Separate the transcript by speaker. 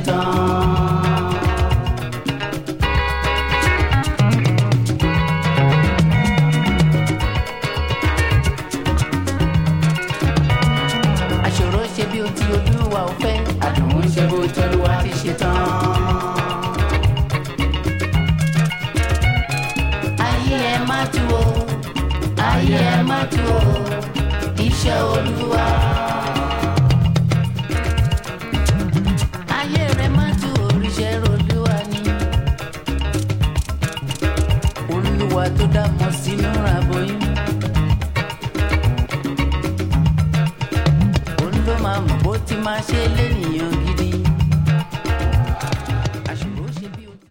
Speaker 1: tán. àṣòro ṣe bí ohun tí Olúwa ò fẹ́, àdùn ṣe bó t'Olúwa ti ṣe tán. ayé ẹ má tú o, ayé ẹ má tú o, iṣẹ́ Olúwa. ayé rẹ má tú oríṣẹ́ Olúwa ni. Olúwa tó dá mọ́ sínú aboyún, òun ló máa mọ̀ bó ti máa ṣe lé